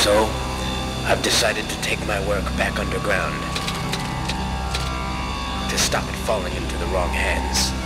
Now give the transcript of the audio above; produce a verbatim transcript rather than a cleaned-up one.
So, I've decided to take my work back underground to stop it falling into the wrong hands.